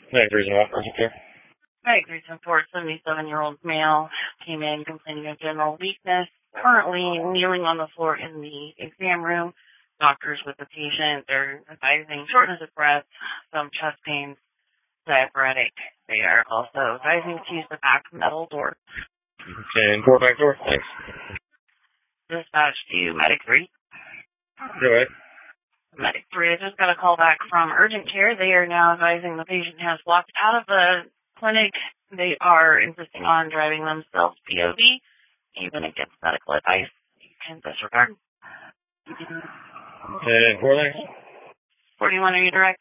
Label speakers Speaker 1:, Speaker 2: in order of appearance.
Speaker 1: Next reason what? Okay.
Speaker 2: Right, recent report, 77-year-old male came in complaining of general weakness, currently kneeling on the floor in the exam room. Doctors with the patient, they're advising shortness of breath, some chest pains, diaphoretic. They are also advising to use the back metal door.
Speaker 1: Okay, and door back door. Thanks.
Speaker 2: Dispatch to Medic 3.
Speaker 1: Go ahead.
Speaker 2: Medic 3, I just got a call back from urgent care. They are now advising the patient has walked out of the clinic. They are insisting on driving themselves POV, even against medical advice. You can disregard.
Speaker 1: And 4 lanes?
Speaker 2: 41, are you direct?